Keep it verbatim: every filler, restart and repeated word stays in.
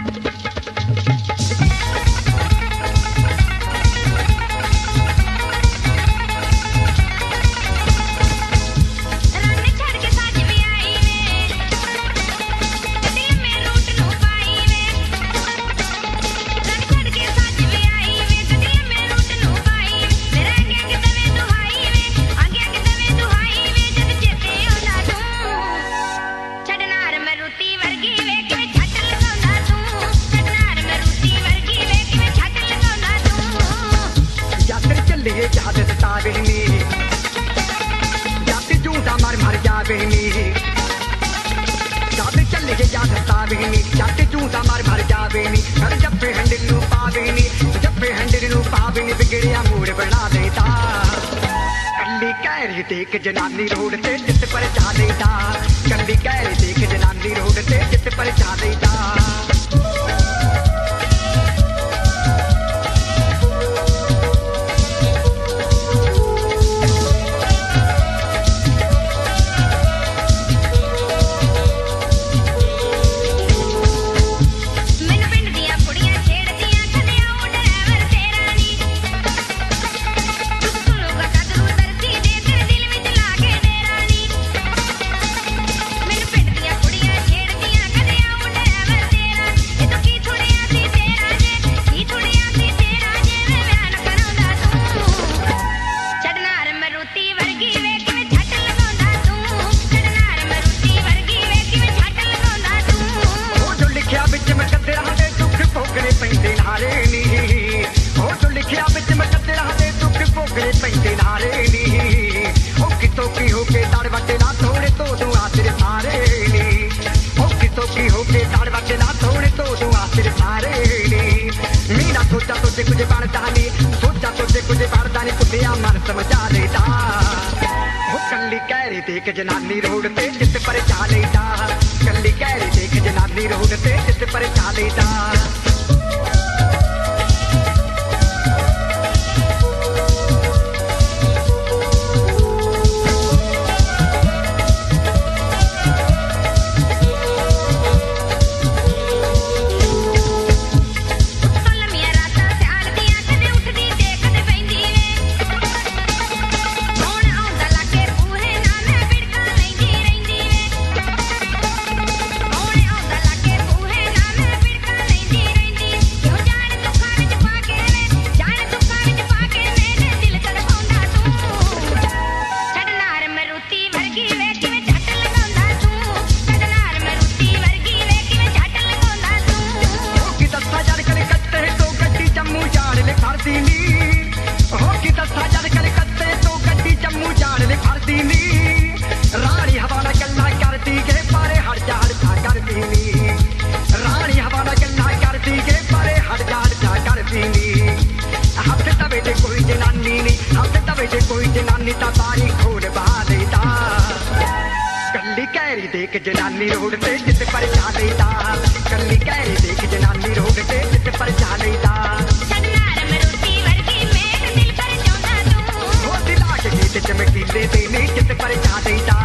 देख जनानी रोड ते जित पर जा देता कंदी कैरी देख जनानी रोड ते जित पर जा देता देख जनानी रोड ते जित पर जा लेता कल्ली कैरी देख जनानी रोड ते जित पर जा लेता देख जनानी रोड ते जित पर जा लेता कल्ली कैरी देख जनानी रोड ते जित पर जा लेता छड़नार मरूती वर्गी मेरे दिल पर जाऊंदा तू हो दिला के गीत चमकीले देने जित पर जा लेता